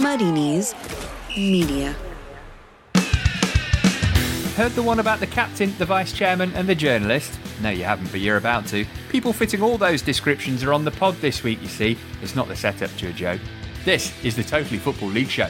Muddy Knees Media. Heard the one about the captain, the vice chairman and the journalist? No, you haven't, but you're about to. People fitting all those descriptions are on the pod this week, you see. It's not the setup to a joke. This is the Totally Football League Show.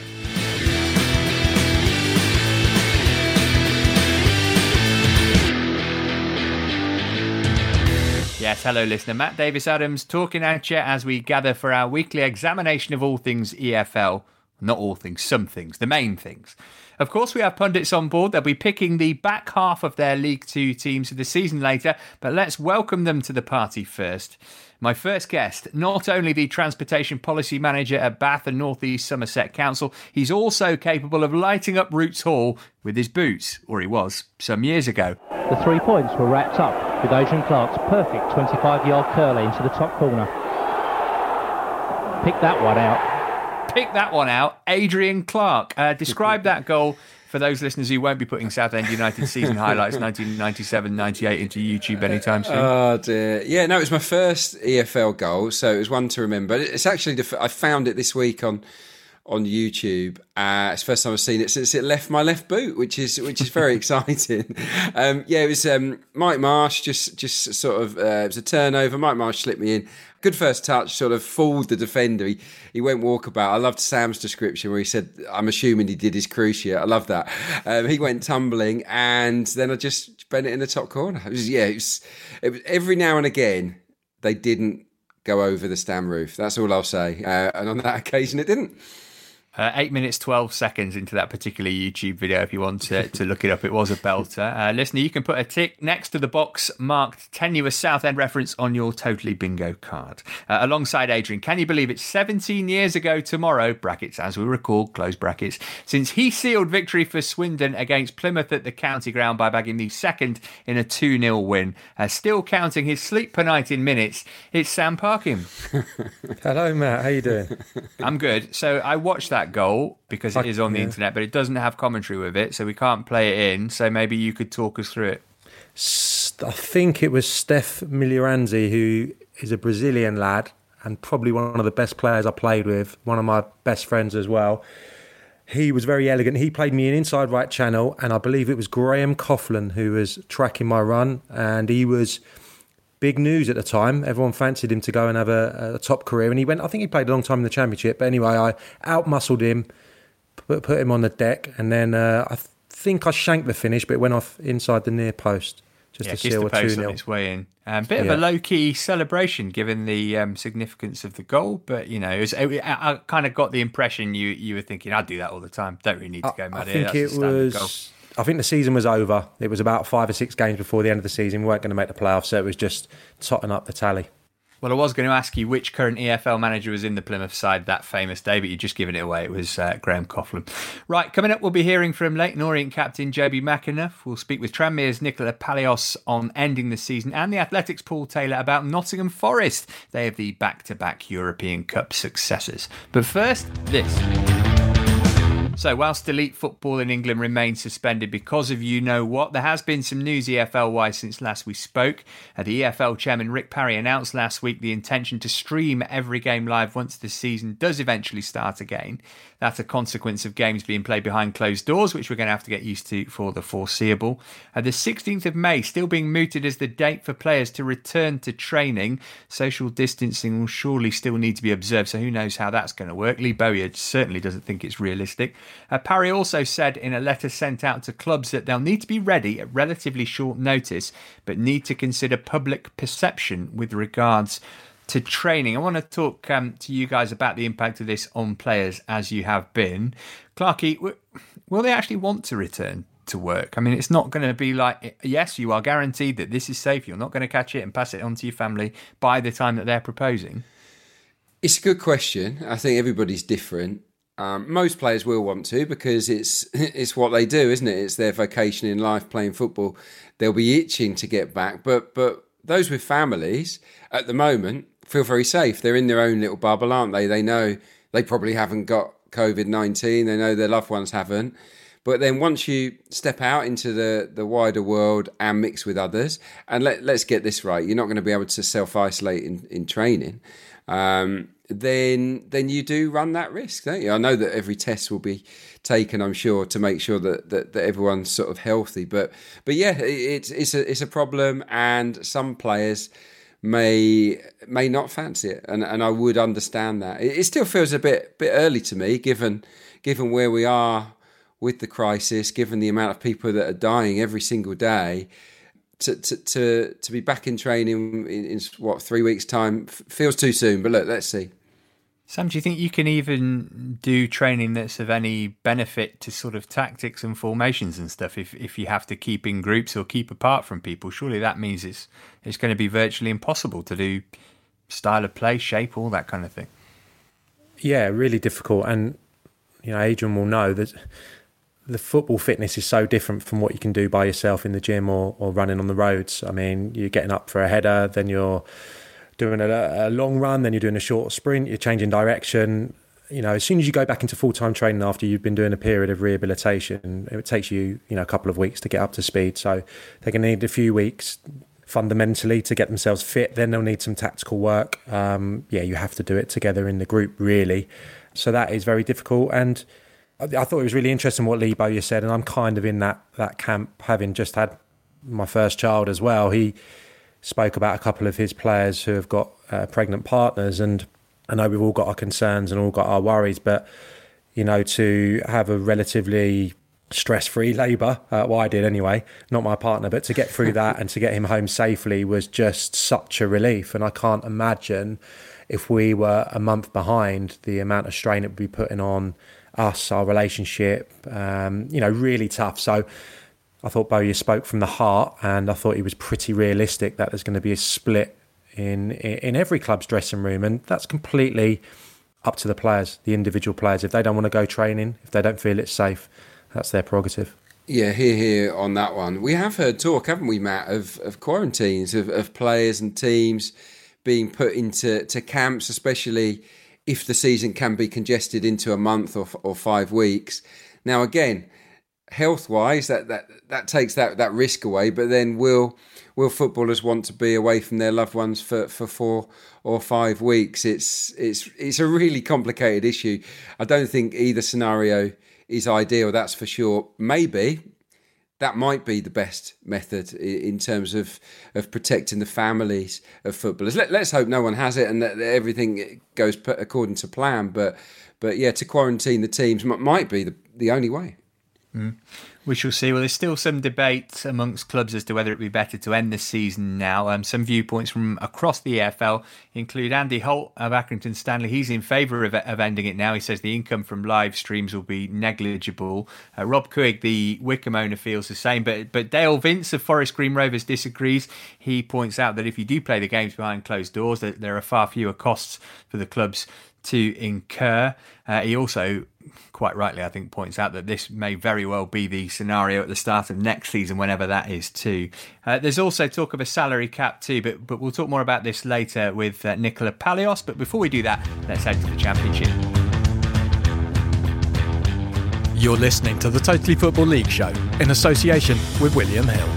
Yes, hello listener, Matt Davis-Adams talking at you as we gather for our weekly examination of all things EFL. Not all things, some things, the main things. Of course, we have pundits on board. They'll be picking the back half of their League Two teams of the season later, but let's welcome them to the party first. My first guest, not only the Transportation Policy Manager at Bath and North East Somerset Council, he's also capable of lighting up Roots Hall with his boots, or he was, some years ago. The 3 points were wrapped up with Adrian Clark's perfect 25-yard curler into the top corner. Pick that one out. Pick that one out, Adrian Clark. Describe that goal for those listeners who won't be putting Southend United season highlights 1997-98 into YouTube anytime soon. Oh dear. Yeah, no, it was my first EFL goal, so it was one to remember. It's actually, I found it this week on YouTube. It's the first time I've seen it since it left my left boot, which is very exciting. It was Mike Marsh, just sort of, it was a turnover. Mike Marsh slipped me in. Good first touch, sort of fooled the defender. He went walkabout. I loved Sam's description where he said, I'm assuming he did his cruciate. I love that. He went tumbling and then I just bent it in the top corner. It was every now and again, they didn't go over the stand roof. That's all I'll say. And on that occasion, it didn't. 8 minutes, 12 seconds into that particular YouTube video if you want to look it up. It was a belter. Listener, you can put a tick next to the box marked tenuous Southend reference on your Totally Bingo card. Alongside Adrian, can you believe it's 17 years ago tomorrow, brackets as we recall, close brackets, since he sealed victory for Swindon against Plymouth at the county ground by bagging the second in a 2-0 win. Still counting his sleep per night in minutes, it's Sam Parkin. Hello, Matt. How you doing? I'm good. So I watched that goal because it is on the internet, but it doesn't have commentary with it, so we can't play it in. So maybe you could talk us through it. I think it was Steph Miliranzi, who is a Brazilian lad and probably one of the best players I played with, one of my best friends as well. He was very elegant. He played me in inside right channel, and I believe it was Graham Coughlin who was tracking my run, and he was big news at the time. Everyone fancied him to go and have a top career. And he went, I think he played a long time in the Championship. But anyway, I out-muscled him, put him on the deck. And then I think I shanked the finish, but it went off inside the near post. Just to seal a 2-0. On its way in. Bit of a low-key celebration given the significance of the goal. But, I kind of got the impression you were thinking, I'd do that all the time. Don't really need to go mad here. I think the season was over. It was about 5 or 6 games before the end of the season. We weren't going to make the playoffs, so it was just totting up the tally. Well, I was going to ask you which current EFL manager was in the Plymouth side that famous day, but you've just given it away. It was Graham Coughlin. Right, coming up, we'll be hearing from Leyton Orient captain Joby McAnuff. We'll speak with Tranmere's Nicola Palios on ending the season, and the Athletics' Paul Taylor about Nottingham Forest. They have the back-to-back European Cup successors. But first, this. So whilst elite football in England remains suspended because of you-know-what, there has been some news EFL-wise since last we spoke. The EFL chairman Rick Parry announced last week the intention to stream every game live once the season does eventually start again. That's a consequence of games being played behind closed doors, which we're going to have to get used to for the foreseeable. The 16th of May still being mooted as the date for players to return to training. Social distancing will surely still need to be observed, so who knows how that's going to work. Lee Bowyer certainly doesn't think it's realistic. Parry also said in a letter sent out to clubs that they'll need to be ready at relatively short notice, but need to consider public perception with regards to training. I want to talk to you guys about the impact of this on players as you have been. Clarky, will they actually want to return to work? I mean, it's not going to be like, yes, you are guaranteed that this is safe. You're not going to catch it and pass it on to your family by the time that they're proposing. It's a good question. I think everybody's different. Most players will want to because it's what they do, isn't it? It's their vocation in life, playing football. They'll be itching to get back. But those with families, at the moment, feel very safe. They're in their own little bubble, aren't they? They know they probably haven't got COVID-19. They know their loved ones haven't. But then once you step out into the wider world and mix with others, and let's get this right, you're not going to be able to self-isolate in training. then you do run that risk, don't you? I know that every test will be taken, I'm sure, to make sure that everyone's sort of healthy. But yeah, it's a problem, and some players may not fancy it, and I would understand that. It still feels a bit early to me, given where we are with the crisis, given the amount of people that are dying every single day. To be back in training in 3 weeks' time feels too soon. But look, let's see. Sam, do you think you can even do training that's of any benefit to sort of tactics and formations and stuff if you have to keep in groups or keep apart from people? Surely that means it's going to be virtually impossible to do style of play, shape, all that kind of thing. Yeah, really difficult. And, Adrian will know that the football fitness is so different from what you can do by yourself in the gym or running on the roads. I mean, you're getting up for a header, then you're doing a long run, then you're doing a short sprint, you're changing direction. As soon as you go back into full-time training after you've been doing a period of rehabilitation, it takes you, a couple of weeks to get up to speed. So they're going to need a few weeks fundamentally to get themselves fit. Then they'll need some tactical work. You have to do it together in the group, really. So that is very difficult. And I thought it was really interesting what Lee Bowyer said, and I'm kind of in that camp, having just had my first child as well. He spoke about a couple of his players who have got pregnant partners, and I know we've all got our concerns and all got our worries, but to have a relatively stress-free labour, well, I did anyway, not my partner, but to get through that and to get him home safely was just such a relief. And I can't imagine if we were a month behind, the amount of strain it would be putting on us, our relationship, really tough. So I thought Bowyer spoke from the heart, and I thought he was pretty realistic that there's going to be a split in every club's dressing room, and that's completely up to the players, the individual players. If they don't want to go training, if they don't feel it's safe, that's their prerogative. Yeah, here on that one. We have heard talk, haven't we, Matt, of quarantines, of players and teams being put into camps, especially if the season can be congested into a month or 5 weeks. Now, again, health-wise, that takes that risk away. But then, will footballers want to be away from their loved ones for 4 or 5 weeks? It's a really complicated issue. I don't think either scenario is ideal. That's for sure. Maybe that might be the best method in terms of protecting the families of footballers. Let's hope no one has it and that everything goes according to plan. But yeah, to quarantine the teams might be the only way. We shall see. Well, there's still some debate amongst clubs as to whether it be better to end the season now. Some viewpoints from across the EFL include Andy Holt of Accrington Stanley. He's in favour of ending it now. He says the income from live streams will be negligible. Rob Couig, the Wycombe owner, feels the same. But Dale Vince of Forest Green Rovers disagrees. He points out that if you do play the games behind closed doors, that there are far fewer costs for the clubs to incur. He also, quite rightly, I think, points out that this may very well be the scenario at the start of next season, whenever that is too. There's also talk of a salary cap too, but we'll talk more about this later with Nicola Palios. But before we do that, let's head to the Championship. You're listening to the Totally Football League show in association with William Hill.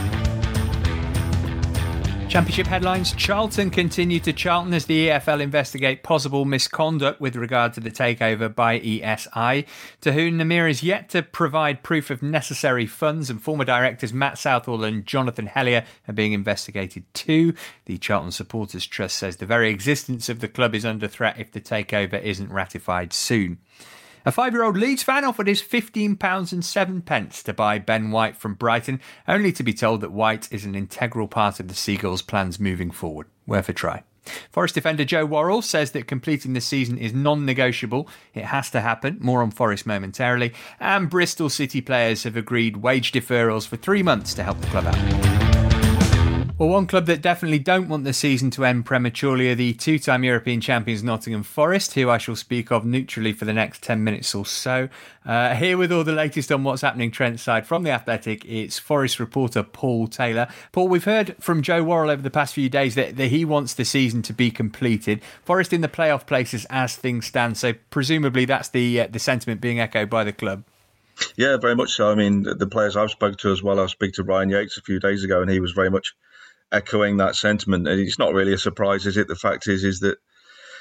Championship headlines. Charlton continue to Charlton as the EFL investigate possible misconduct with regard to the takeover by ESI. To whom Namir is yet to provide proof of necessary funds, and former directors Matt Southall and Jonathan Hellier are being investigated too. The Charlton Supporters Trust says the very existence of the club is under threat if the takeover isn't ratified soon. A 5-year-old Leeds fan offered his £15.07 to buy Ben White from Brighton, only to be told that White is an integral part of the Seagulls' plans moving forward. Worth a try. Forest defender Joe Worrell says that completing the season is non-negotiable. It has to happen. More on Forest momentarily. And Bristol City players have agreed wage deferrals for 3 months to help the club out. Well, one club that definitely don't want the season to end prematurely are the two-time European champions Nottingham Forest, who I shall speak of neutrally for the next 10 minutes or so. Here with all the latest on what's happening Trent side from The Athletic, it's Forest reporter Paul Taylor. Paul, we've heard from Joe Worrell over the past few days that he wants the season to be completed. Forest in the playoff places as things stand, so presumably that's the sentiment being echoed by the club. Yeah, very much so. I mean, the players I've spoken to as well, I spoke to Ryan Yates a few days ago and he was very much echoing that sentiment. And it's not really a surprise, is it? The fact is that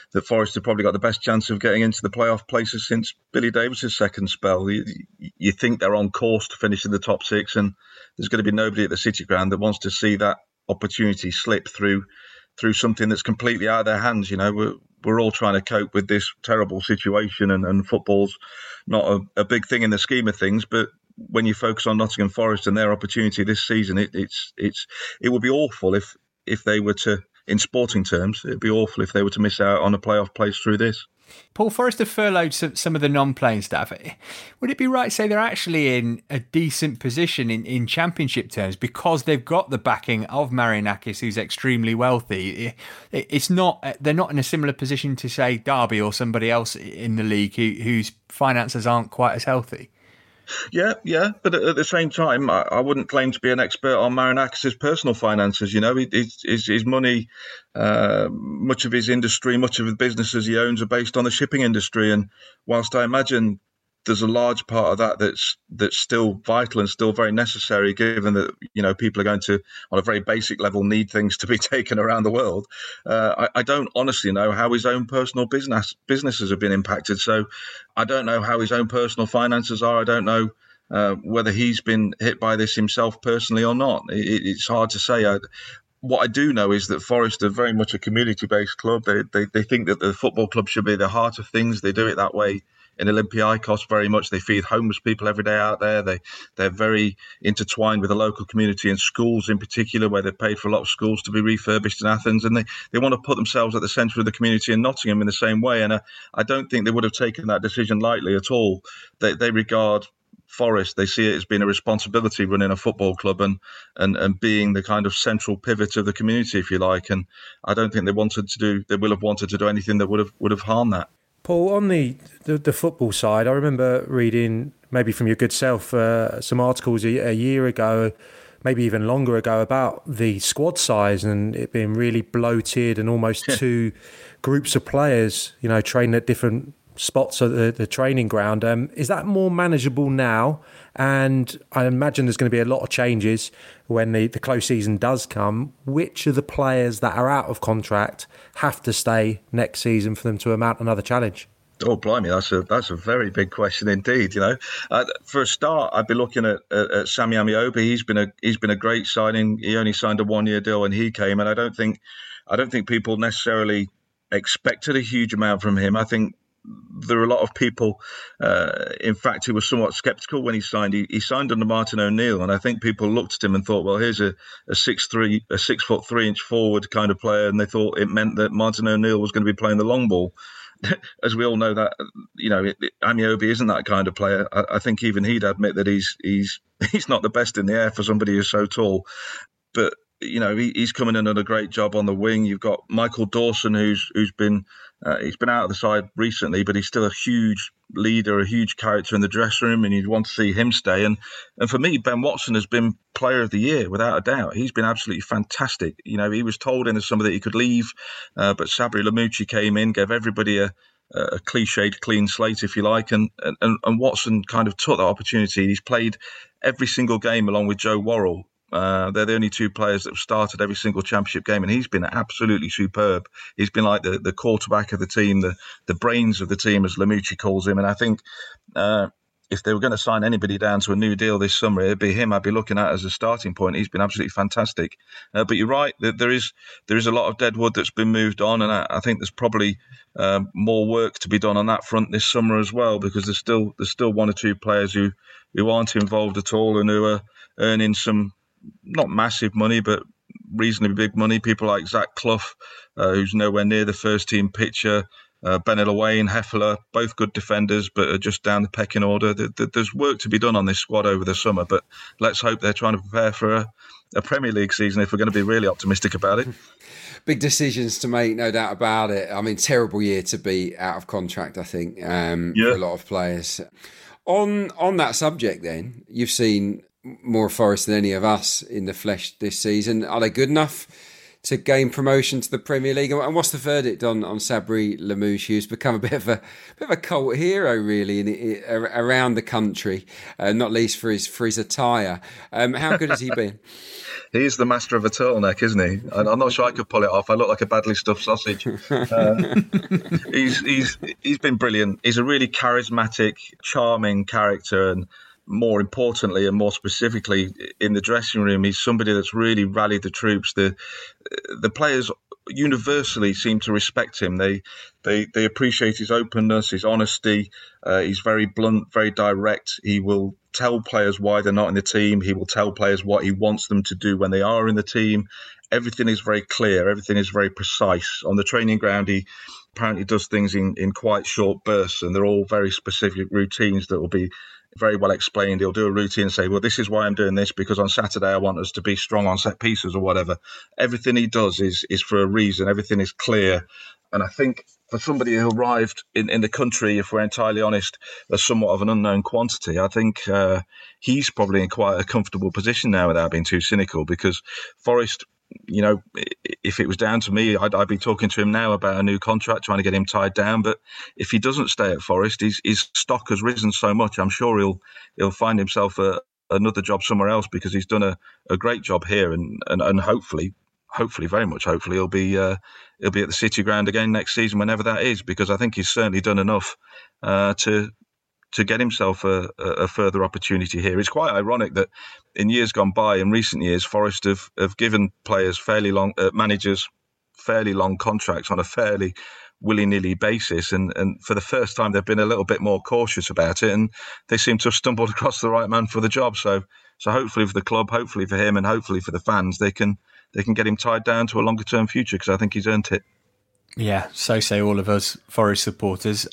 that Forest have probably got the best chance of getting into the playoff places since Billy Davis's second spell. You think they're on course to finish in the top 6, and there's going to be nobody at the City Ground that wants to see that opportunity slip through something that's completely out of their hands. You know, we're all trying to cope with this terrible situation, and football's not a big thing in the scheme of things, but when you focus on Nottingham Forest and their opportunity this season, it would be awful if they were to, in sporting terms, it'd be awful if they were to miss out on a playoff place through this. Paul, Forest have furloughed some of the non-playing staff. Would it be right to say they're actually in a decent position in championship terms because they've got the backing of Marianakis, who's extremely wealthy? It's not, they're not in a similar position to, say, Derby or somebody else in the league whose finances aren't quite as healthy. Yeah, but at the same time, I wouldn't claim to be an expert on Marianakis' personal finances. You know, his money, much of his industry, much of the businesses he owns are based on the shipping industry. And whilst I imagine there's a large part of that that's still vital and still very necessary, given that, you know, people are going to, on a very basic level, need things to be taken around the world. I don't honestly know how his own personal businesses have been impacted. So I don't know how his own personal finances are. I don't know whether he's been hit by this himself personally or not. It's hard to say. What I do know is that Forest are very much a community-based club. They think that the football club should be the heart of things. They do it that way in Olympiacos very much. They feed homeless people every day out there. They're very intertwined with the local community and schools in particular, where they've paid for a lot of schools to be refurbished in Athens. And they want to put themselves at the centre of the community in Nottingham in the same way. And I don't think they would have taken that decision lightly at all. They regard Forest, they see it as being a responsibility running a football club and being the kind of central pivot of the community, if you like. And I don't think they will have wanted to do anything that would have harmed that. Paul, on the football side, I remember reading, maybe from your good self, some articles a year ago, maybe even longer ago, about the squad size and it being really bloated and almost two groups of players, you know, training at different spots at the training ground. Is that more manageable now? And I imagine there's going to be a lot of changes when the close season does come. Which of the players that are out of contract have to stay next season for them to mount another challenge? Oh, blimey, that's a very big question indeed. You know, for a start, I'd be looking at Sammy Ameobi. He's been a great signing. He only signed a 1-year deal when he came, and I don't think people necessarily expected a huge amount from him. I think there are a lot of people, in fact, who were somewhat sceptical when he signed. He signed under Martin O'Neill, and I think people looked at him and thought, well, here's a 6'3" forward kind of player, and they thought it meant that Martin O'Neill was going to be playing the long ball. As we all know, that, you know, Ameobi isn't that kind of player. I think even he'd admit that he's not the best in the air for somebody who's so tall, but you know, he's coming in and done a great job on the wing. You've got Michael Dawson, who's been he's been out of the side recently, but he's still a huge leader, a huge character in the dressing room, and you'd want to see him stay. And for me, Ben Watson has been Player of the Year without a doubt. He's been absolutely fantastic. You know, he was told in the summer that he could leave, but Sabri Lamouchi came in, gave everybody a cliched clean slate, if you like, and Watson kind of took that opportunity. He's played every single game along with Joe Worrell. They're the only two players that have started every single championship game, and he's been absolutely superb. He's been like the quarterback of the team, the brains of the team, as Lamouchi calls him. And I think if they were going to sign anybody down to a new deal this summer, it'd be him I'd be looking at as a starting point. He's been absolutely fantastic. But you're right, there is a lot of dead wood that's been moved on, and I think there's probably more work to be done on that front this summer as well, because there's still one or two players who aren't involved at all and who are earning some, not massive money, but reasonably big money. People like Zach Clough, who's nowhere near the first team picture. Bennett Wayne, Heffler, both good defenders, but are just down the pecking order. There's work to be done on this squad over the summer, but let's hope they're trying to prepare for a Premier League season if we're going to be really optimistic about it. Big decisions to make, no doubt about it. I mean, terrible year to be out of contract, I think, for a lot of players. On that subject then, you've seen more Forest than any of us in the flesh this season. Are they good enough to gain promotion to the Premier League? And what's the verdict on Sabri Lamouchi, who's become a bit of a cult hero, really, around the country, not least for his attire? How good has he been? He's the master of a turtleneck, isn't he? I'm not sure I could pull it off. I look like a badly stuffed sausage. He's been brilliant. He's a really charismatic, charming character, and more importantly and more specifically in the dressing room, he's somebody that's really rallied the troops. The players universally seem to respect him. They appreciate his openness, his honesty. He's very blunt, very direct. He will tell players why they're not in the team. He will tell players what he wants them to do when they are in the team. Everything is very clear. Everything is very precise. On the training ground, he apparently does things in quite short bursts, and they're all very specific routines that will be very well explained. He'll do a routine and say, well, this is why I'm doing this, because on Saturday I want us to be strong on set pieces or whatever. Everything he does is for a reason. Everything is clear. And I think for somebody who arrived in the country, if we're entirely honest, as somewhat of an unknown quantity, I think he's probably in quite a comfortable position now without being too cynical, because Forest, you know, if it was down to me, I'd be talking to him now about a new contract, trying to get him tied down. But if he doesn't stay at Forest, his stock has risen so much. I'm sure he'll find himself another job somewhere else, because he's done a great job here, and hopefully, very much hopefully, he'll be at the City Ground again next season, whenever that is, because I think he's certainly done enough to get himself a further opportunity here. It's quite ironic that in years gone by, in recent years, Forest have given players managers fairly long contracts on a fairly willy-nilly basis, and for the first time they've been a little bit more cautious about it, and they seem to have stumbled across the right man for the job. So hopefully for the club, hopefully for him, and hopefully for the fans, they can get him tied down to a longer-term future, because I think he's earned it. Yeah, so say all of us Forest supporters.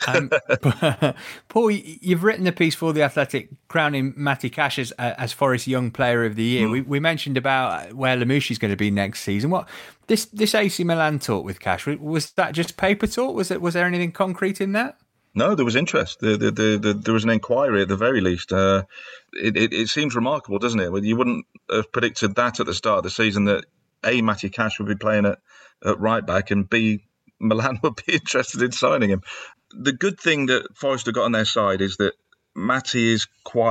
Paul, you've written a piece for The Athletic crowning Matty Cash as Forest Young Player of the Year. We mentioned about where Lamouchi's going to be next season. What this AC Milan talk with Cash, was that just paper talk? Was there anything concrete in that? No, there was interest. There was an inquiry at the very least. It seems remarkable, doesn't it? Well, you wouldn't have predicted that at the start of the season, that A, Matty Cash would be playing at right back, and B, Milan would be interested in signing him. The good thing that Forest have got on their side is that Matty is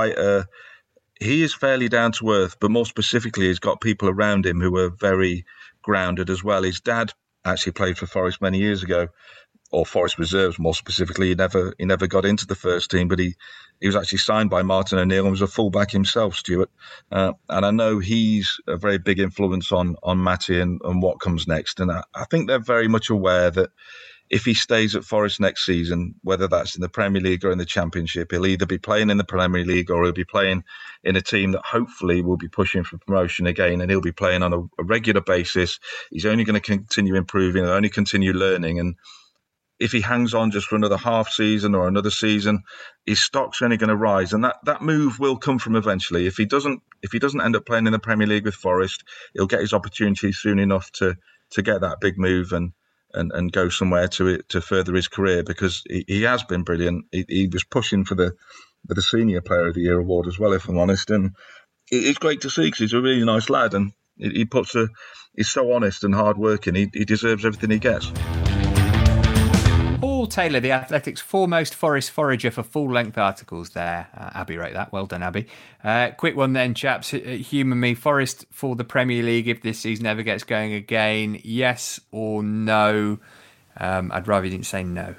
he is fairly down to earth, but more specifically, he's got people around him who are very grounded as well. His dad actually played for Forest many years ago, or Forest Reserves more specifically. He never got into the first team, but he was actually signed by Martin O'Neill and was a fullback himself, Stuart. And I know he's a very big influence on Matty and what comes next. And I think they're very much aware that if he stays at Forest next season, whether that's in the Premier League or in the Championship, he'll either be playing in the Premier League or he'll be playing in a team that hopefully will be pushing for promotion again, and he'll be playing on a regular basis. He's only going to continue improving, only continue learning, and if he hangs on just for another half season or another season, his stock's only going to rise, and that move will come from eventually. If he doesn't end up playing in the Premier League with Forest, he'll get his opportunity soon enough to get that big move and go somewhere to further his career, because he has been brilliant. He was pushing for the Senior Player of the Year award as well, if I'm honest, and it's great to see, because he's a really nice lad, and he's so honest and hard working. He deserves everything he gets. Paul Taylor, The Athletic's foremost Forest forager for full-length articles there. Abby wrote that. Well done, Abby. Quick one then, chaps. Humour me. Forest for the Premier League if this season ever gets going again. Yes or no? I'd rather you didn't say no.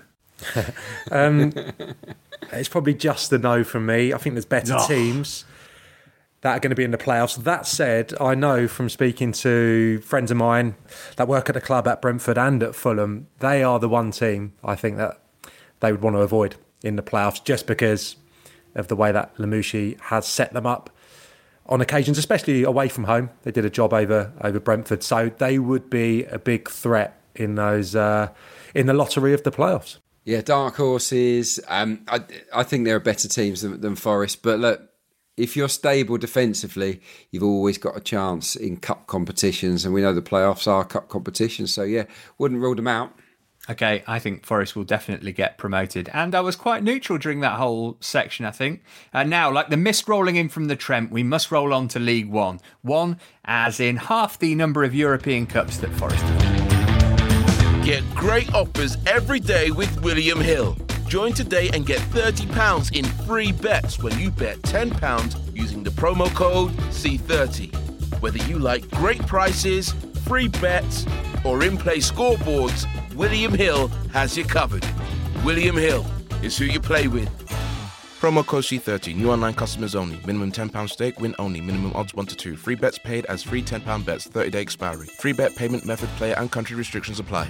It's probably just the no from me. I think there's better teams that are going to be in the playoffs. That said, I know from speaking to friends of mine that work at the club at Brentford and at Fulham, they are the one team I think that they would want to avoid in the playoffs, just because of the way that Lamouchi has set them up on occasions, especially away from home. They did a job over Brentford, so they would be a big threat in those in the lottery of the playoffs. Yeah, dark horses. I think there are better teams than Forest, but look, if you're stable defensively, you've always got a chance in cup competitions, and we know the playoffs are cup competitions, so yeah, wouldn't rule them out. Okay, I think Forest will definitely get promoted, and I was quite neutral during that whole section, I think. Now, like the mist rolling in from the Trent, we must roll on to League One. One, as in half the number of European Cups that Forest have. Get great offers every day with William Hill. Join today and get £30 in free bets when you bet £10 using the promo code C30. Whether you like great prices, free bets, or in-play scoreboards, William Hill has you covered. William Hill is who you play with. Promo code C30. New online customers only. Minimum £10 stake. Win only. Minimum odds 1 to 2. Free bets paid as free £10 bets. 30-day expiry. Free bet payment method, player and country restrictions apply.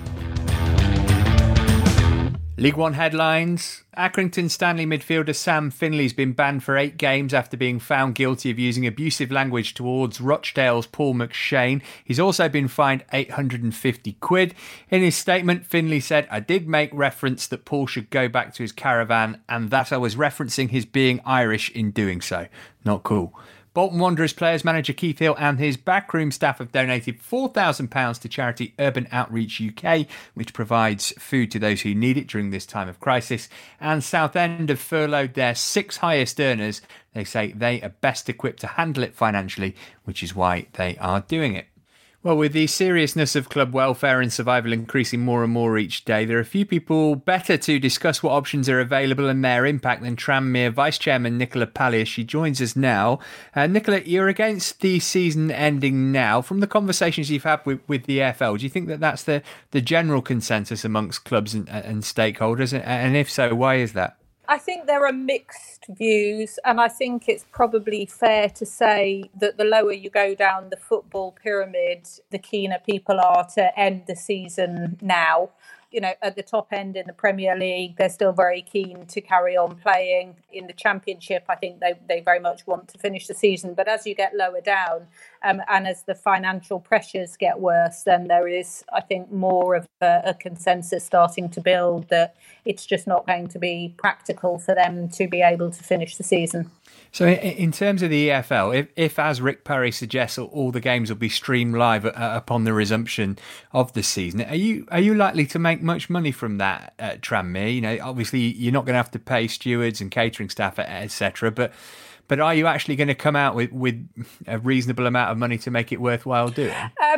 League One headlines. Accrington Stanley midfielder Sam Finley's been banned for 8 games after being found guilty of using abusive language towards Rochdale's Paul McShane. He's also been fined £850. In his statement, Finley said, "I did make reference that Paul should go back to his caravan and that I was referencing his being Irish in doing so." Not cool. Bolton Wanderers players manager Keith Hill and his backroom staff have donated £4,000 to charity Urban Outreach UK, which provides food to those who need it during this time of crisis. And Southend have furloughed their 6 highest earners. They say they are best equipped to handle it financially, which is why they are doing it. Well, with the seriousness of club welfare and survival increasing more and more each day, there are a few people better to discuss what options are available and their impact than Tranmere Vice Chairman Nicola Pallier. She joins us now. Nicola, you're against the season ending now. From the conversations you've had with the EFL, do you think that that's the general consensus amongst clubs and stakeholders? And if so, why is that? I think there are mixed views, and I think it's probably fair to say that the lower you go down the football pyramid, the keener people are to end the season now. You know, at the top end in the Premier League, they're still very keen to carry on playing. In the Championship, I think they very much want to finish the season. But as you get lower down and as the financial pressures get worse, then there is, I think, more of a consensus starting to build that it's just not going to be practical for them to be able to finish the season. So in terms of the EFL, if as Rick Parry suggests, all the games will be streamed live upon the resumption of the season, are you likely to make much money from that at Tranmere? You know, obviously you're not going to have to pay stewards and catering staff, etc. But are you actually going to come out with a reasonable amount of money to make it worthwhile doing?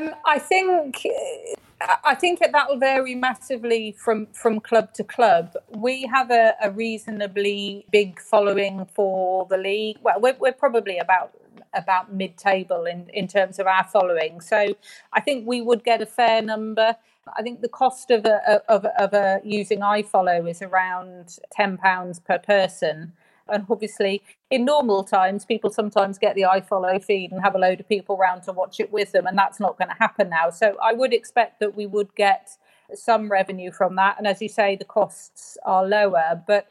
I think that will vary massively from club to club. We have a reasonably big following for the league. Well, we're probably about mid-table in terms of our following. So I think we would get a fair number. I think the cost of using iFollow is around £10 per person. And obviously, in normal times, people sometimes get the iFollow feed and have a load of people around to watch it with them, and that's not going to happen now. So I would expect that we would get some revenue from that. And as you say, the costs are lower. But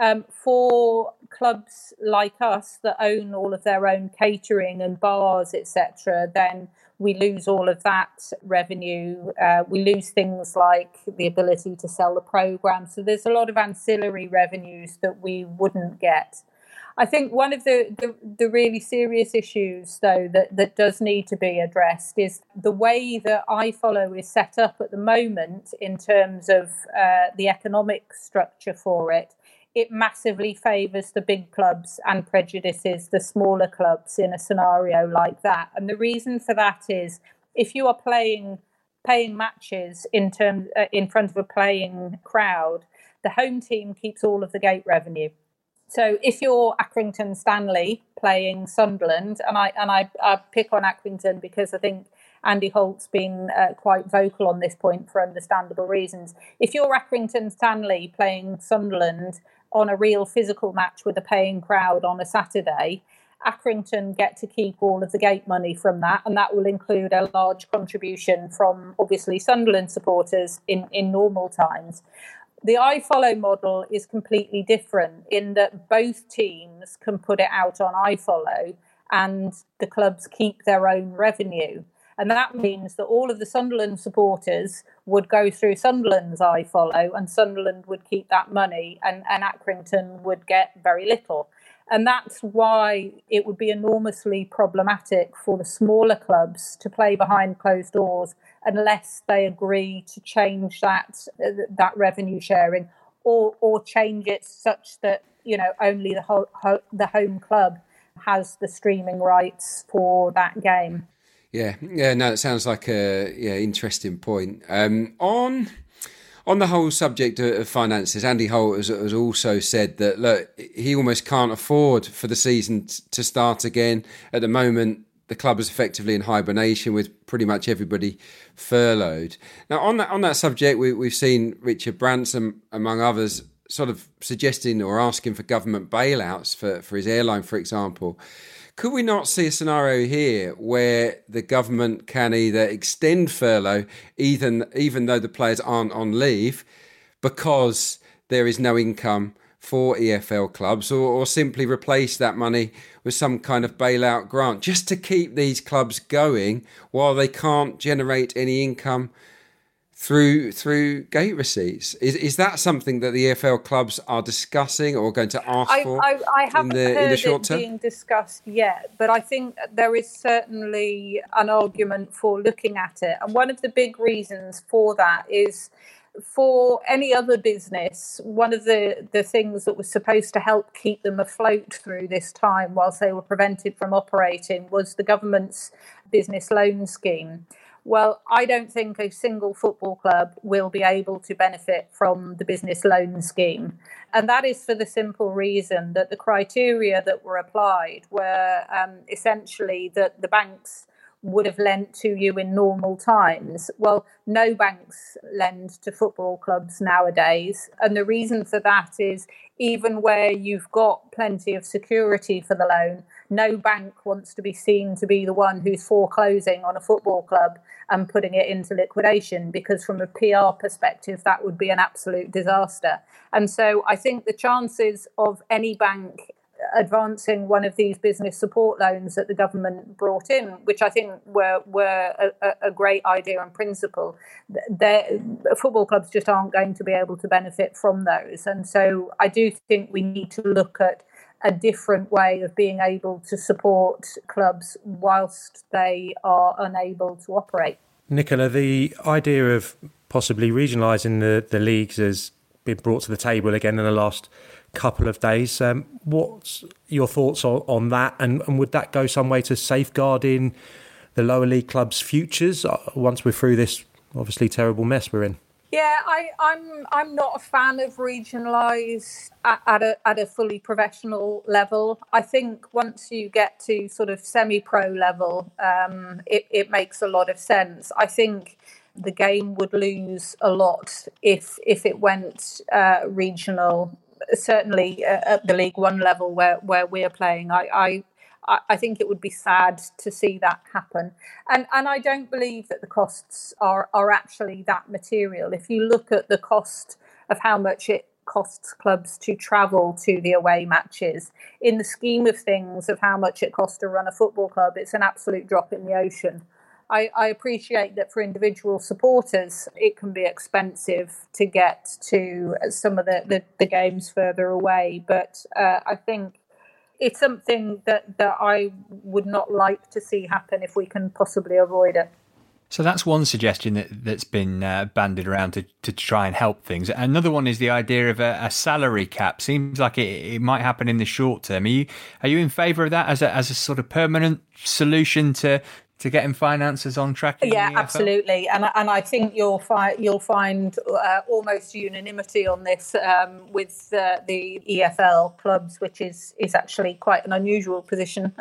for clubs like us that own all of their own catering and bars, etc., then we lose all of that revenue. We lose things like the ability to sell the programme. So there's a lot of ancillary revenues that we wouldn't get. I think one of the really serious issues, though, that does need to be addressed is the way that iFollow is set up at the moment in terms of the economic structure for it. It massively favours the big clubs and prejudices the smaller clubs in a scenario like that. And the reason for that is if you are paying matches in front of a playing crowd, the home team keeps all of the gate revenue. So if you're Accrington Stanley playing Sunderland, and I pick on Accrington because I think Andy Holt's been quite vocal on this point for understandable reasons. If you're Accrington Stanley playing Sunderland on a real physical match with a paying crowd on a Saturday, Accrington get to keep all of the gate money from that, and that will include a large contribution from obviously Sunderland supporters in normal times. The iFollow model is completely different in that both teams can put it out on iFollow and the clubs keep their own revenue. And that means that all of the Sunderland supporters would go through Sunderland's iFollow and Sunderland would keep that money and Accrington would get very little. And that's why it would be enormously problematic for the smaller clubs to play behind closed doors unless they agree to change that revenue sharing or change it such that, you know, only the home club has the streaming rights for that game. Yeah, no, it sounds like a interesting point. On the whole subject of finances, Andy Holt has also said that, look, he almost can't afford for the season to start again. At the moment, the club was effectively in hibernation with pretty much everybody furloughed. Now, on that subject, we've seen Richard Branson, among others, sort of suggesting or asking for government bailouts for his airline, for example. Could we not see a scenario here where the government can either extend furlough, even though the players aren't on leave, because there is no income for EFL clubs, or simply replace that money with some kind of bailout grant, just to keep these clubs going while they can't generate any income through gate receipts? Is that something that the EFL clubs are discussing or going to ask for? I haven't heard in the short it term? being discussed yet, but I think there is certainly an argument for looking at it. And one of the big reasons for that is, for any other business, one of the things that was supposed to help keep them afloat through this time whilst they were prevented from operating was the government's business loan scheme. Well, I don't think a single football club will be able to benefit from the business loan scheme. And that is for the simple reason that the criteria that were applied were essentially that the banks would have lent to you in normal times. Well, no banks lend to football clubs nowadays. And the reason for that is, even where you've got plenty of security for the loan, no bank wants to be seen to be the one who's foreclosing on a football club and putting it into liquidation, because from a PR perspective, that would be an absolute disaster. And so I think the chances of any bank advancing one of these business support loans that the government brought in, which I think were a great idea in principle, football clubs just aren't going to be able to benefit from those. And so I do think we need to look at a different way of being able to support clubs whilst they are unable to operate. Nicola, the idea of possibly regionalising the leagues has been brought to the table again in the last couple of days. What's your thoughts on that? And would that go some way to safeguarding the lower league clubs' futures once we're through this obviously terrible mess we're in? Yeah, I'm not a fan of regionalised at a fully professional level. I think once you get to sort of semi-pro level, it makes a lot of sense. I think the game would lose a lot if it went regional. Certainly at the League One level where we're playing, I think it would be sad to see that happen. And I don't believe that the costs are actually that material. If you look at the cost of how much it costs clubs to travel to the away matches, in the scheme of things of how much it costs to run a football club, it's an absolute drop in the ocean. I appreciate that for individual supporters, it can be expensive to get to some of the games further away. But I think it's something that I would not like to see happen if we can possibly avoid it. So that's one suggestion that's been bandied around to try and help things. Another one is the idea of a salary cap. Seems like it might happen in the short term. Are you in favour of that as a sort of permanent solution to getting finances on track? Yeah, absolutely, and I think you'll find almost unanimity on this with the EFL clubs, which is actually quite an unusual position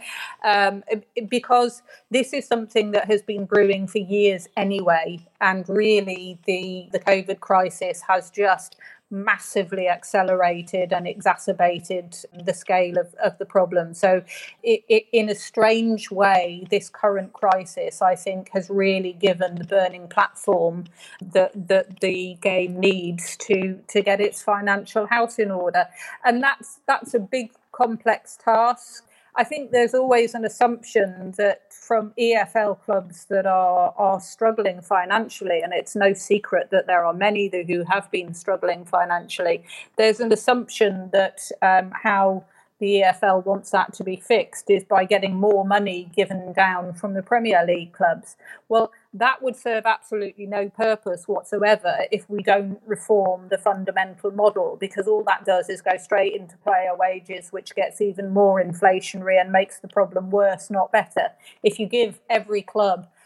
because this is something that has been brewing for years anyway, and really the COVID crisis has just massively accelerated and exacerbated the scale of the problem. So in a strange way, this current crisis, I think, has really given the burning platform that the game needs to get its financial house in order. And that's a big, complex task. I think there's always an assumption that from EFL clubs that are struggling financially, and it's no secret that there are many who have been struggling financially, there's an assumption that how the EFL wants that to be fixed is by getting more money given down from the Premier League clubs. Well, that would serve absolutely no purpose whatsoever if we don't reform the fundamental model, because all that does is go straight into player wages, which gets even more inflationary and makes the problem worse, not better. If you give every club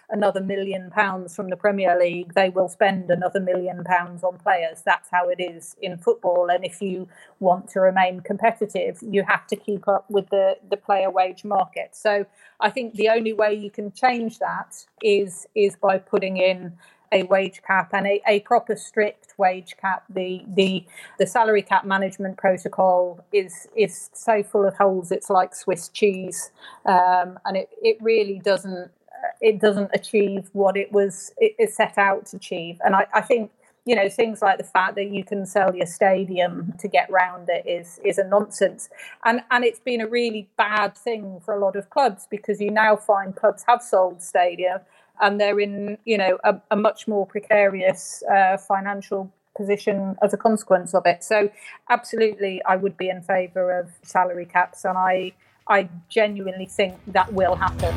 another £1 million from the Premier League, they will spend another £1 million on players. That's how it is in football. And if you want to remain competitive, you have to keep up with the player wage market. So I think the only way you can change that is by putting in a wage cap and a proper strict wage cap. The salary cap management protocol is so full of holes, it's like Swiss cheese, and it really doesn't achieve what it set out to achieve. And I think, you know, things like the fact that you can sell your stadium to get round it is a nonsense. And it's been a really bad thing for a lot of clubs, because you now find clubs have sold stadium and they're in, you know, a much more precarious financial position as a consequence of it. So absolutely, I would be in favour of salary caps, and I genuinely think that will happen.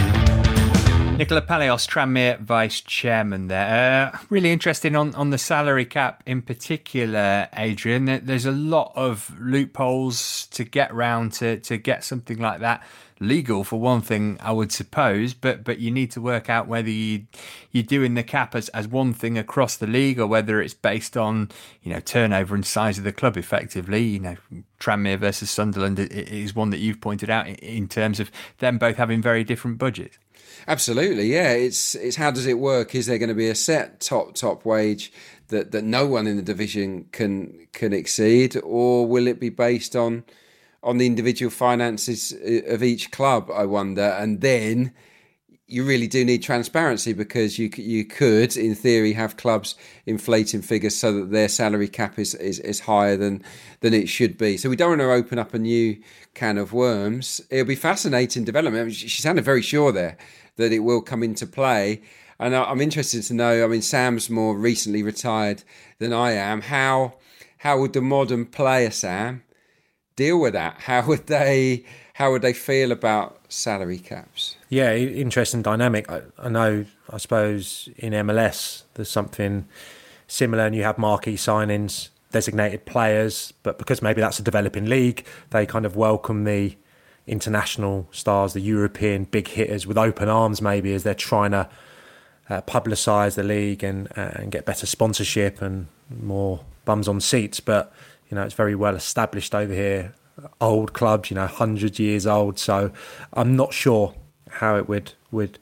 Nicola Palios, Tranmere Vice Chairman there. Really interesting on the salary cap in particular, Adrian. There's a lot of loopholes to get round to get something like that legal, for one thing, I would suppose, but you need to work out whether you're doing the cap as one thing across the league, or whether it's based on, you know, turnover and size of the club effectively. You know, Tranmere versus Sunderland is one that you've pointed out in terms of them both having very different budgets. Absolutely, yeah. It's how does it work? Is there going to be a set top wage that no one in the division can exceed, or will it be based on the individual finances of each club, I wonder? And then you really do need transparency, because you could, in theory, have clubs inflating figures so that their salary cap is higher than it should be. So we don't want to open up a new can of worms. It'll be fascinating development. I mean, she sounded very sure there that it will come into play. And I'm interested to know, I mean, Sam's more recently retired than I am. How would the modern player, Sam, deal with that? How would they feel about salary caps? Yeah, interesting dynamic. I know, I suppose in MLS there's something similar, and you have marquee signings, designated players, but because maybe that's a developing league, they kind of welcome the international stars, the European big hitters, with open arms, maybe, as they're trying to publicise the league and get better sponsorship and more bums on seats. But, you know, it's very well established over here, old clubs, you know, 100 years old. So I'm not sure how it would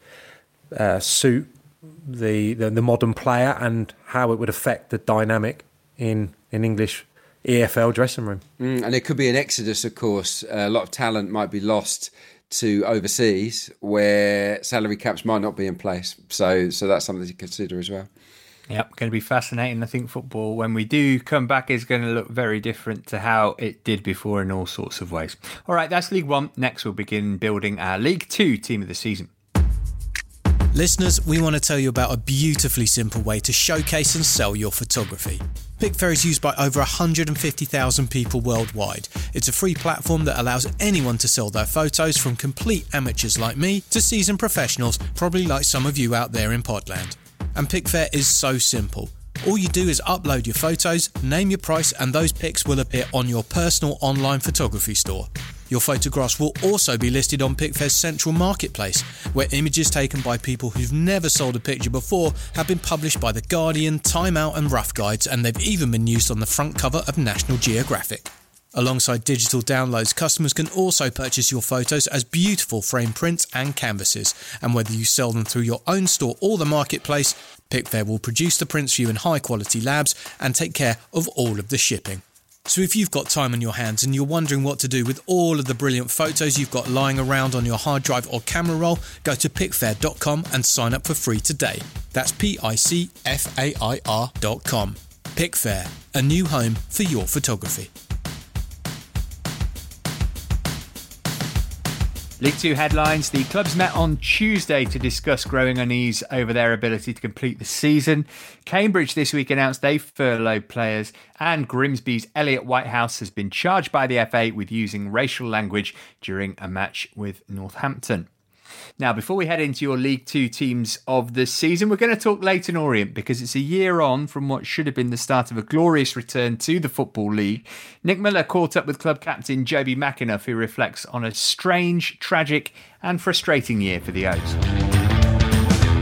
suit the modern player, and how it would affect the dynamic in English EFL dressing room. And it could be an exodus, of course. A lot of talent might be lost to overseas, where salary caps might not be in place. So that's something to consider as well. Yep, going to be fascinating. I think football, when we do come back, is going to look very different to how it did before in all sorts of ways. All right, that's League One. Next, we'll begin building our League Two team of the season. Listeners, we want to tell you about a beautifully simple way to showcase and sell your photography. Pickfair is used by over 150,000 people worldwide. It's a free platform that allows anyone to sell their photos, from complete amateurs like me to seasoned professionals, probably like some of you out there in Podland. And Pickfair is so simple. All you do is upload your photos, name your price, and those pics will appear on your personal online photography store. Your photographs will also be listed on Pickfair's central marketplace, where images taken by people who've never sold a picture before have been published by The Guardian, Time Out and Rough Guides, and they've even been used on the front cover of National Geographic. Alongside digital downloads, customers can also purchase your photos as beautiful frame prints and canvases, and whether you sell them through your own store or the marketplace, Pickfair will produce the prints for you in high quality labs and take care of all of the shipping. So if you've got time on your hands and you're wondering what to do with all of the brilliant photos you've got lying around on your hard drive or camera roll, go to pickfair.com and sign up for free today. That's pickfair.com. Pickfair, a new home for your photography. League Two headlines. The clubs met on Tuesday to discuss growing unease over their ability to complete the season. Cambridge this week announced they furloughed players, and Grimsby's Elliot Whitehouse has been charged by the FA with using racial language during a match with Northampton. Now, before we head into your League Two teams of the season, we're going to talk Leyton Orient, because it's a year on from what should have been the start of a glorious return to the Football League. Nick Miller caught up with club captain Joby McAnuff, who reflects on a strange, tragic and frustrating year for the O's.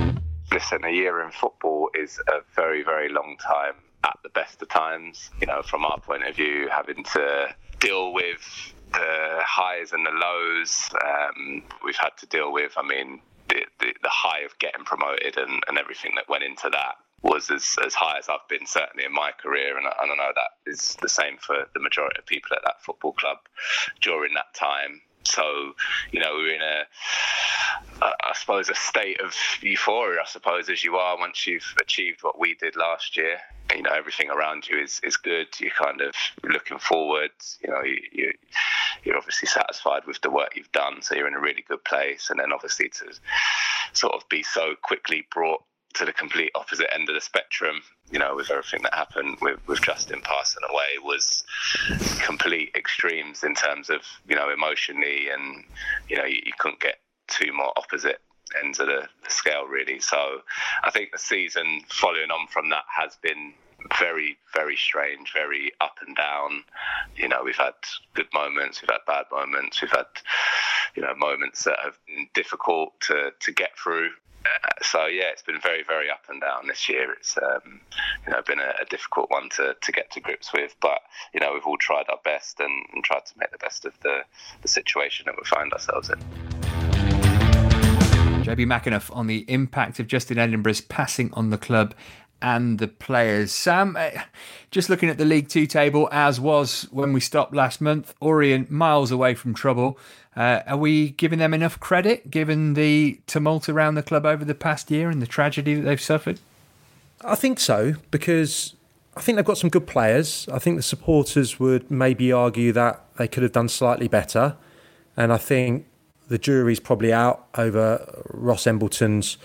listen, a year in football is a very, very long time at the best of times. You know, from our point of view, having to deal with the highs and the lows we've had to deal with. I mean, the high of getting promoted and everything that went into that was as high as I've been, certainly in my career, and I don't know that is the same for the majority of people at that football club during that time. So, you know, we were in I suppose, a state of euphoria, I suppose, as you are once you've achieved what we did last year. You know, everything around you is good. You're kind of looking forward. You know, you're obviously satisfied with the work you've done, so you're in a really good place. And then obviously to sort of be so quickly brought to the complete opposite end of the spectrum, you know, with everything that happened with Justin passing away, was complete extremes in terms of, you know, emotionally, and, you know, you couldn't get two more opposite ends of the scale, really. So I think the season following on from that has been very, very strange, very up and down. You know, we've had good moments, we've had bad moments, we've had, you know, moments that have been difficult to get through. So yeah, it's been very, very up and down this year. It's you know, been a difficult one to get to grips with, but you know, we've all tried our best and tried to make the best of the situation that we find ourselves in. JB McAnuff on the impact of Justin Edinburgh's passing on the club and the players. Sam, just looking at the League Two table, as was when we stopped last month, Orient miles away from trouble. Are we giving them enough credit, given the tumult around the club over the past year and the tragedy that they've suffered? I think so, because I think they've got some good players. I think the supporters would maybe argue that they could have done slightly better. And I think the jury's probably out over Ross Embleton's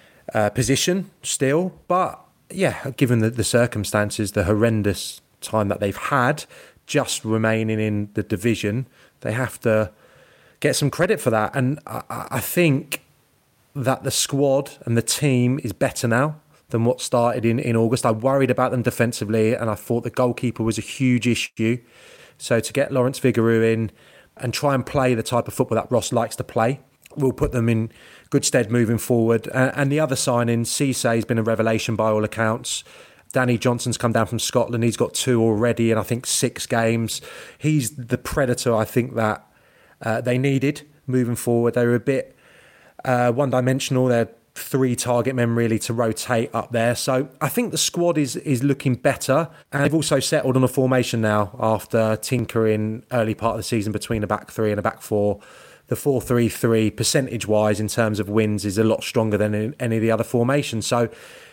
position still. But yeah, given the circumstances, the horrendous time that they've had, just remaining in the division, they have to get some credit for that. And I think that the squad and the team is better now than what started in August. I worried about them defensively, and I thought the goalkeeper was a huge issue. So to get Lawrence Vigouroux in and try and play the type of football that Ross likes to play will put them in good stead moving forward. And the other signing, Cisse, has been a revelation by all accounts. Danny Johnson's come down from Scotland. He's got 2 already in, I think, 6 games. He's the predator, I think, that they needed moving forward. They were a bit one-dimensional. They're 3 target men really to rotate up there. So I think the squad is looking better. And they've also settled on a formation now after tinkering early part of the season between a back 3 and a back 4. The 4-3-3, percentage-wise, in terms of wins, is a lot stronger than in any of the other formations. So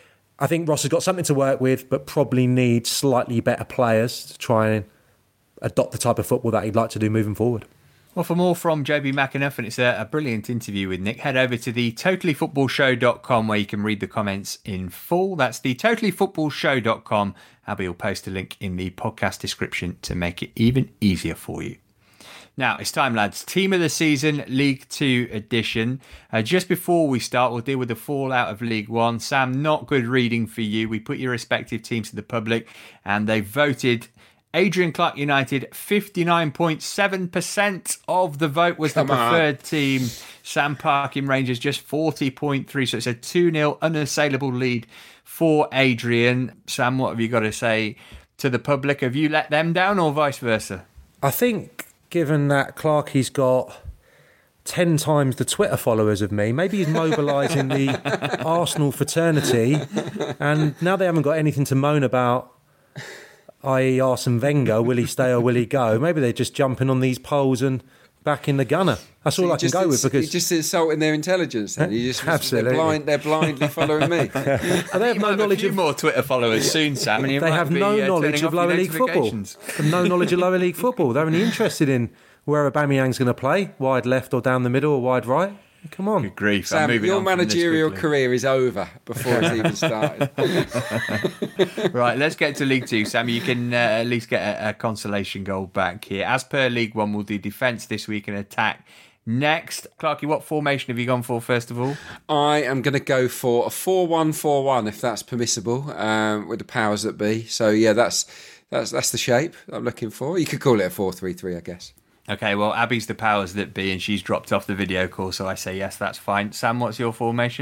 I think Ross has got something to work with, but probably needs slightly better players to try and adopt the type of football that he'd like to do moving forward. Well, for more from JB McAnuff, and it's a brilliant interview with Nick, head over to the totallyfootballshow.com where you can read the comments in full. That's the totallyfootballshow.com. Abby will post a link in the podcast description to make it even easier for you. Now, it's time, lads. Team of the Season, League 2 edition. Just before we start, we'll deal with the fallout of League 1. Sam, not good reading for you. We put your respective teams to the public, and they voted Adrian Clark United. 59.7% of the vote was the preferred team. Sam Parkin Rangers, just 40.3%. So it's a 2-0 unassailable lead for Adrian. Sam, what have you got to say to the public? Have you let them down or vice versa? I think, given that Clarkie's got 10 times the Twitter followers of me, maybe he's mobilising the Arsenal fraternity, and now they haven't got anything to moan about, i.e. Arsene Wenger, will he stay or will he go? Maybe they're just jumping on these polls and backing the gunner. That's all I can go with, because you're just insulting their intelligence. Then you just absolutely they're blindly following me. They have no knowledge of more Twitter followers soon, Sam. And they have no knowledge of lower league football. No knowledge of lower league football. They're only interested in where Aubameyang's going to play, wide left or down the middle or wide right. Come on. Good grief. Sam, your managerial career is over before it's even started. Right, let's get to League 2. Sam, you can at least get a consolation goal back here. As per League 1, we'll do defence this week and attack next. Clarkie, what formation have you gone for, first of all? I am going to go for a 4-1-4-1, if that's permissible, with the powers that be. So, yeah, that's the shape I'm looking for. You could call it a 4-3-3, I guess. Okay, well, Abby's the powers that be, and she's dropped off the video call, so I say yes, that's fine. Sam, what's your formation?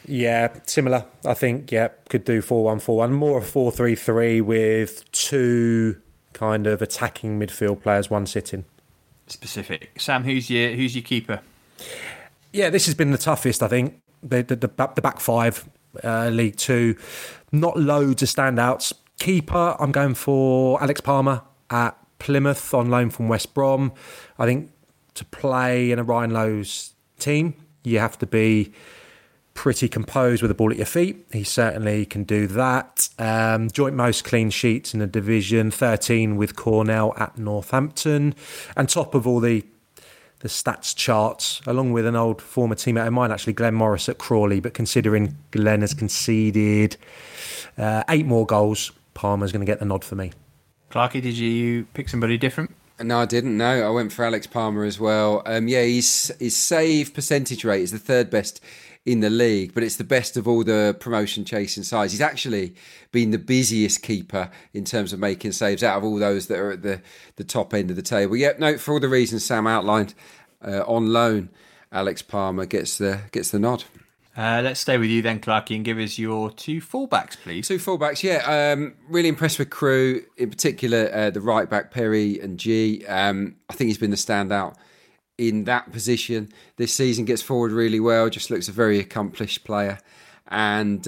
Yeah, similar. I think, could do 4-1-4-1. More a 4-3-3 with two kind of attacking midfield players, one sitting. Specific. Sam, who's your keeper? Yeah, this has been the toughest, I think. The back five, League Two. Not loads of standouts. Keeper, I'm going for Alex Palmer at Plymouth on loan from West Brom. I think to play in a Ryan Lowe's team, you have to be pretty composed with the ball at your feet. He certainly can do that. Joint most clean sheets in the division, 13 with Cornell at Northampton. And top of all the stats charts, along with an old former teammate of mine, actually, Glenn Morris at Crawley. But considering Glenn has conceded 8 more goals, Palmer's going to get the nod for me. Clarky, did you pick somebody different? No, I didn't. No, I went for Alex Palmer as well. His save percentage rate is the third best in the league, but it's the best of all the promotion chasing sides. He's actually been the busiest keeper in terms of making saves out of all those that are at the top end of the table. For all the reasons Sam outlined, on loan, Alex Palmer gets the nod. Let's stay with you then, Clarky, and give us your 2 fullbacks, please. 2 fullbacks, really impressed with Crewe, in particular the right back Perry and G. I think he's been the standout in that position this season. Gets forward really well, just looks a very accomplished player. And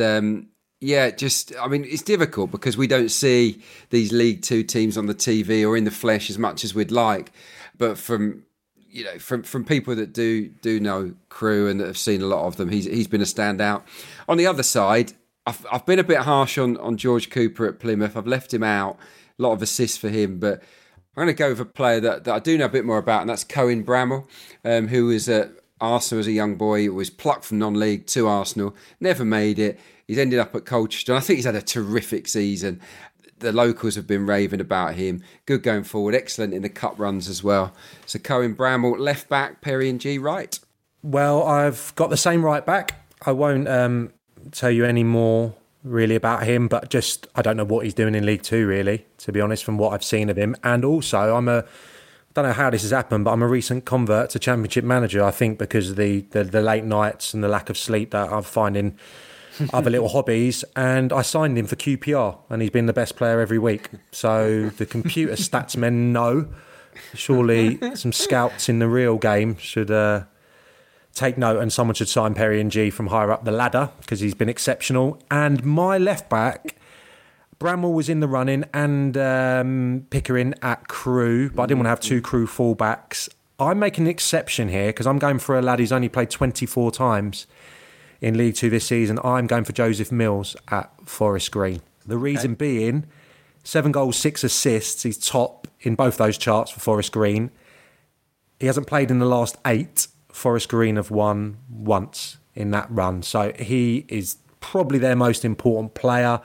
it's difficult because we don't see these League Two teams on the TV or in the flesh as much as we'd like. But from people that do know Crewe and that have seen a lot of them, he's been a standout. On the other side, I've been a bit harsh on George Cooper at Plymouth. I've left him out. A lot of assists for him, but I'm going to go with a player that I do know a bit more about, and that's Cohen Bramall, who was at Arsenal as a young boy, was plucked from non-league to Arsenal, never made it. He's ended up at Colchester, and I think he's had a terrific season. The locals have been raving about him. Good going forward, excellent in the cup runs as well. So Cohen Bramall, left back, Perry and G right. Well, I've got the same right back. I won't tell you any more really about him, but just I don't know what he's doing in League Two, really, to be honest, from what I've seen of him. And also, I don't know how this has happened, but I'm a recent convert to Championship Manager, I think, because of the late nights and the lack of sleep that I'm finding other little hobbies. And I signed him for QPR, and he's been the best player every week. So the computer stats men know. Surely some scouts in the real game should take note, and someone should sign Perry and G from higher up the ladder because he's been exceptional. And my left back, Bramall was in the running, and Pickering at Crewe, but I didn't want to have 2 Crewe fullbacks. I'm making an exception here because I'm going for a lad who's only played 24 times in League Two this season. I'm going for Joseph Mills at Forest Green. The reason being, 7 goals, 6 assists. He's top in both those charts for Forest Green. He hasn't played in the last 8. Forest Green have won once in that run. So he is probably their most important player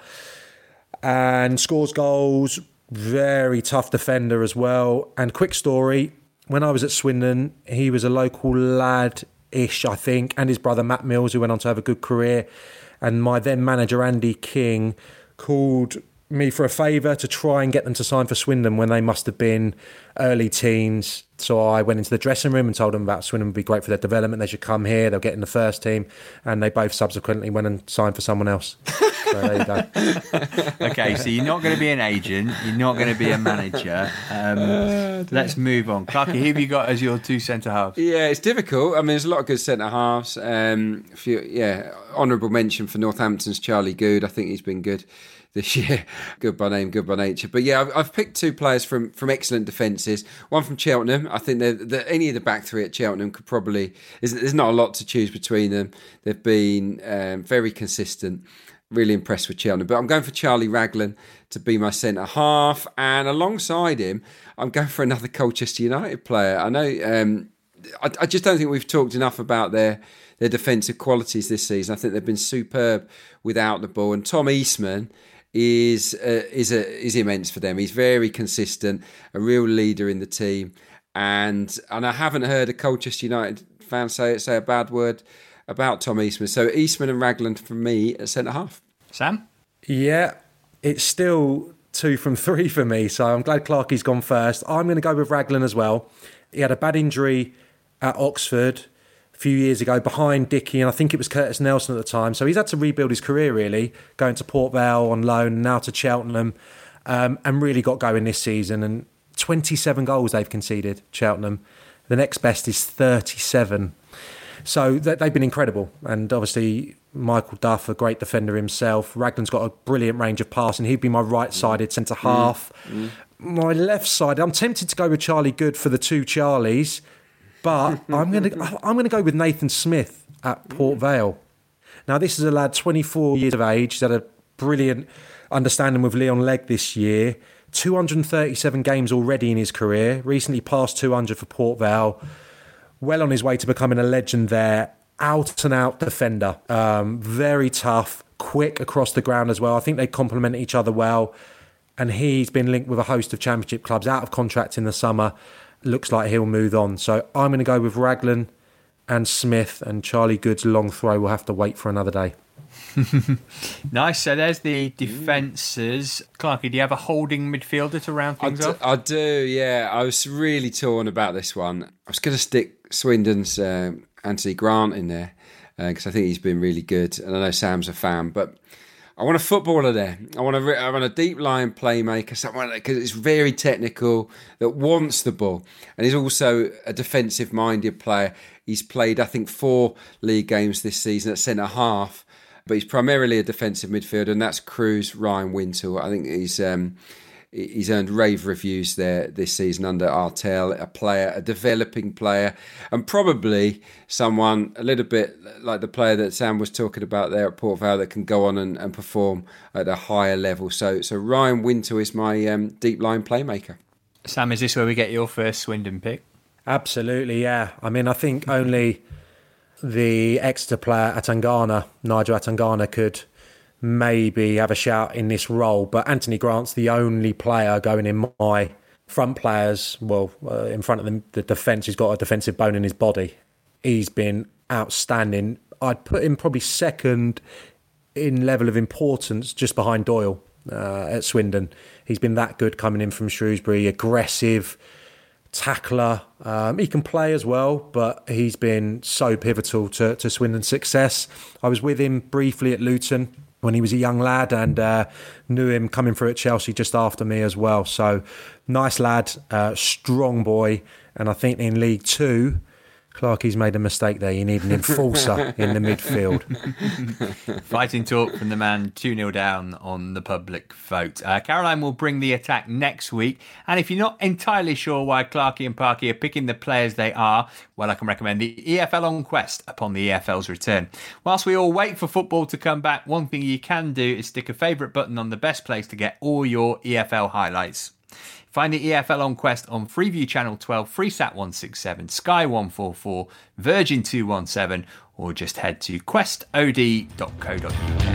and scores goals. Very tough defender as well. And quick story, when I was at Swindon, he was a local lad-ish, I think, and his brother Matt Mills, who went on to have a good career. And my then manager, Andy King, called me for a favour to try and get them to sign for Swindon when they must have been early teens. So I went into the dressing room and told them about Swindon would be great for their development. They should come here. They'll get in the first team. And they both subsequently went and signed for someone else. So there you go. Okay, so you're not going to be an agent. You're not going to be a manager. Let's move on. Clarky, who have you got as your 2 centre-halves? Yeah, it's difficult. I mean, there's a lot of good centre-halves. Honourable mention for Northampton's Charlie Good. I think he's been good this year. Good by name, good by nature. But yeah, I've picked 2 players from excellent defences. One from Cheltenham. I think any of the back 3 at Cheltenham could probably... There's not a lot to choose between them. They've been very consistent. Really impressed with Cheltenham. But I'm going for Charlie Raglan to be my centre-half. And alongside him, I'm going for another Colchester United player. I know... I just don't think we've talked enough about their defensive qualities this season. I think they've been superb without the ball. And Tom Eastman is immense for them. He's very consistent, a real leader in the team, and I haven't heard a Colchester United fan say a bad word about Tom Eastman. So Eastman and Raglan for me at centre half. Sam? Yeah, it's still 2 from 3 for me, so I'm glad Clarky's gone first. I'm going to go with Raglan as well. He had a bad injury at Oxford, a few years ago behind Dickie, and I think it was Curtis Nelson at the time. So he's had to rebuild his career, really, going to Port Vale on loan, now to Cheltenham, and really got going this season. And 27 goals they've conceded, Cheltenham. The next best is 37. So they've been incredible. And obviously, Michael Duff, a great defender himself. Raglan's got a brilliant range of passing. He'd be my right-sided centre-half. My left side, I'm tempted to go with Charlie Good for the two Charlies, but I'm going to go with Nathan Smith at Port Vale. Now, this is a lad, 24 years of age. He's had a brilliant understanding with Leon Legg this year. 237 games already in his career. Recently passed 200 for Port Vale. Well on his way to becoming a legend there. Out-and-out defender. Very tough, quick across the ground as well. I think they complement each other well. And he's been linked with a host of championship clubs, out of contract in the summer. Looks like he'll move on. So I'm going to go with Raglan and Smith, and Charlie Good's long throw will have to wait for another day. Nice. So there's the defences. Clarky, do you have a holding midfielder to round things off? I do, yeah. I was really torn about this one. I was going to stick Swindon's Anthony Grant in there because I think he's been really good, and I know Sam's a fan, but I want a footballer there. I want a deep line playmaker, someone because it's very technical, that wants the ball, and he's also a defensive-minded player. He's played, I think, 4 league games this season at centre half, but he's primarily a defensive midfielder, and that's Cruz Ryan Wintle. I think he's earned rave reviews there this season under Artell, a developing player, and probably someone a little bit like the player that Sam was talking about there at Port Vale that can go on and perform at a higher level. So Ryan Wintle is my deep line playmaker. Sam, is this where we get your first Swindon pick? Absolutely, yeah. I mean, I think only the Exeter player Nigel Atangana could maybe have a shout in this role, but Anthony Grant's the only player going in my front players, in front of the defence. He's got a defensive bone in his body. He's been outstanding. I'd put him probably second in level of importance, just behind Doyle at Swindon. He's been that good coming in from Shrewsbury, aggressive tackler. He can play as well, but he's been so pivotal to Swindon's success. I was with him briefly at Luton when he was a young lad, and knew him coming through at Chelsea just after me as well. So nice lad, strong boy, and I think in League 2, Clarkie's made a mistake there. You need an enforcer in the midfield. Fighting talk from the man 2-0 down on the public vote. Caroline will bring the attack next week. And if you're not entirely sure why Clarkie and Parky are picking the players they are, well, I can recommend the EFL On Quest upon the EFL's return. Whilst we all wait for football to come back, one thing you can do is stick a favourite button on the best place to get all your EFL highlights. Find the EFL On Quest on Freeview Channel 12, Freesat 167, Sky 144, Virgin 217, or just head to questod.co.uk.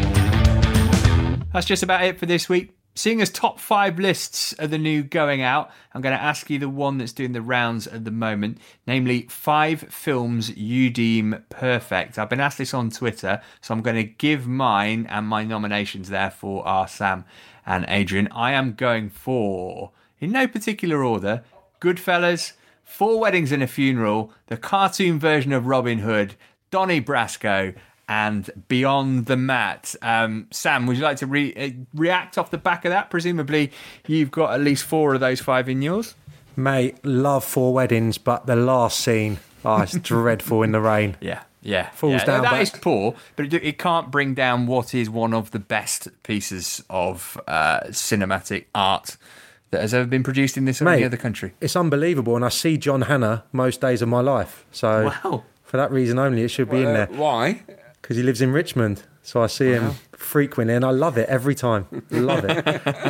That's just about it for this week. Seeing as top 5 lists are the new going out, I'm going to ask you the one that's doing the rounds at the moment, namely 5 films you deem perfect. I've been asked this on Twitter, so I'm going to give mine, and my nominations therefore are Sam and Adrian. I am going for, in no particular order, Goodfellas, 4 Weddings and a Funeral, the cartoon version of Robin Hood, Donnie Brasco, and Beyond the Mat. Sam, would you like to react off the back of that? Presumably you've got at least 4 of those 5 in yours. Mate, love 4 Weddings, but the last scene, it's dreadful in the rain. Yeah. Falls down. That is poor, but it can't bring down what is one of the best pieces of cinematic art that has ever been produced in this or any other country. It's unbelievable, and I see John Hannah most days of my life. So for that reason only, it should be in there. Why? Because he lives in Richmond, so I see him frequently, and I love it every time. Love it.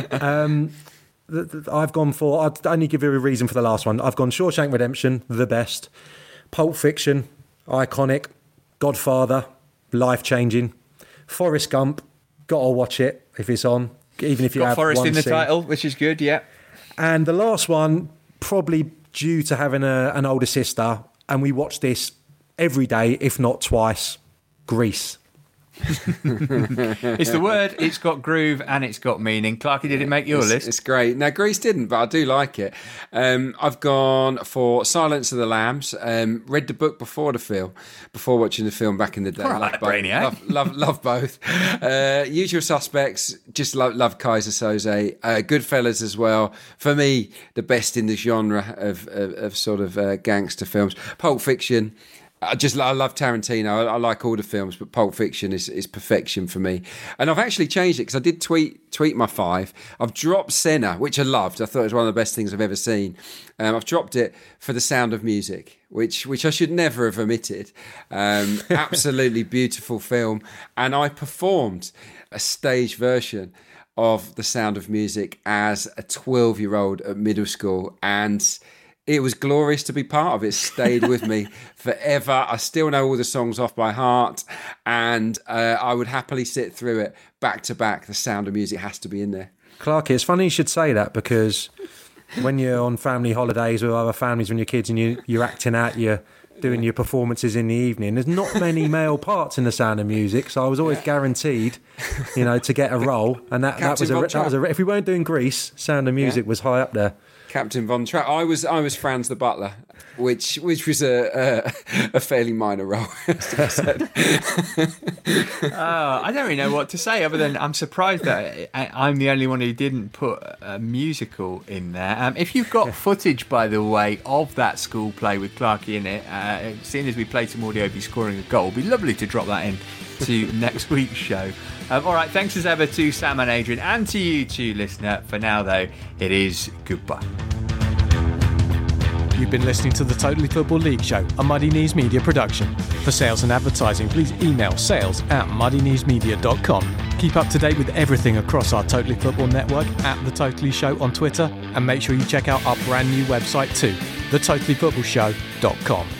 I've gone for, I'll only give you a reason for the last one. I've gone Shawshank Redemption, the best. Pulp Fiction, iconic. Godfather, life-changing. Forrest Gump, gotta watch it if it's on. Even if you have Forrest one in the scene. title, which is good, yeah. And the last one, probably due to having an older sister, and we watch this every day, if not twice, Grease. It's the word, it's got groove, and it's got meaning. Clarky, did it make your list? It's great. Now, Grease didn't, but I do like it. I've gone for Silence of the Lambs. Read the book before watching the film back in the day. Right, Love both. Usual Suspects, just love Kaiser Soze. Goodfellas as well. For me, the best in the genre of sort of gangster films. Pulp Fiction. I love Tarantino. I like all the films, but Pulp Fiction is perfection for me. And I've actually changed it because I did tweet my 5. I've dropped Senna, which I loved. I thought it was one of the best things I've ever seen. I've dropped it for The Sound of Music, which I should never have omitted. Absolutely beautiful film. And I performed a stage version of The Sound of Music as a 12-year-old at middle school, and it was glorious to be part of it. It stayed with me forever. I still know all the songs off by heart, and I would happily sit through it back to back. The Sound of Music has to be in there. Clarky, it's funny you should say that, because when you're on family holidays with other families, when you're kids and you're acting out, you're doing your performances in the evening, there's not many male parts in The Sound of Music, so I was always guaranteed, to get a role. And that was a if we weren't doing Grease, Sound of Music was high up there. Captain Von Trapp. I was Franz the Butler, which was a fairly minor role. I don't really know what to say other than I'm surprised that I'm the only one who didn't put a musical in there. If you've got footage, by the way, of that school play with Clarky in it, seeing as we played some audio of you scoring a goal, it'd be lovely to drop that in to next week's show. All right, thanks as ever to Sam and Adrian, and to you too, listener. For now, though, it is goodbye. You've been listening to the Totally Football League Show, a Muddy Knees Media production. For sales and advertising, please email sales@muddykneesmedia.com. Keep up to date with everything across our Totally Football network at The Totally Show on Twitter, and make sure you check out our brand new website too, thetotallyfootballshow.com.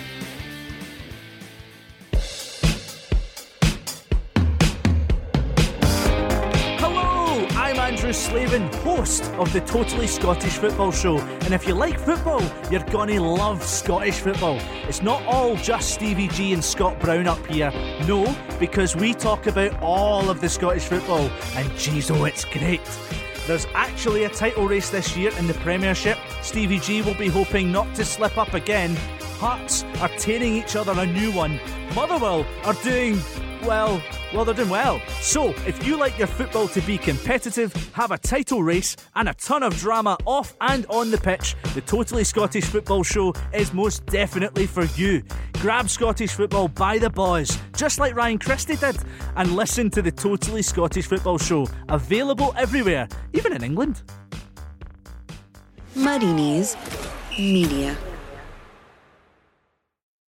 Andrew Slavin, host of the Totally Scottish Football Show, and if you like football, you're gonna love Scottish football. It's not all just Stevie G and Scott Brown up here, no, because we talk about all of the Scottish football, and geez, oh, it's great. There's actually a title race this year in the Premiership. Stevie G will be hoping not to slip up again. Hearts are tearing each other a new one. Motherwell are doing... Well, they're doing well. So, if you like your football to be competitive, have a title race, and a ton of drama off and on the pitch, the Totally Scottish Football Show is most definitely for you. Grab Scottish football by the balls, just like Ryan Christie did, and listen to the Totally Scottish Football Show, available everywhere, even in England. Muddy Knees Media.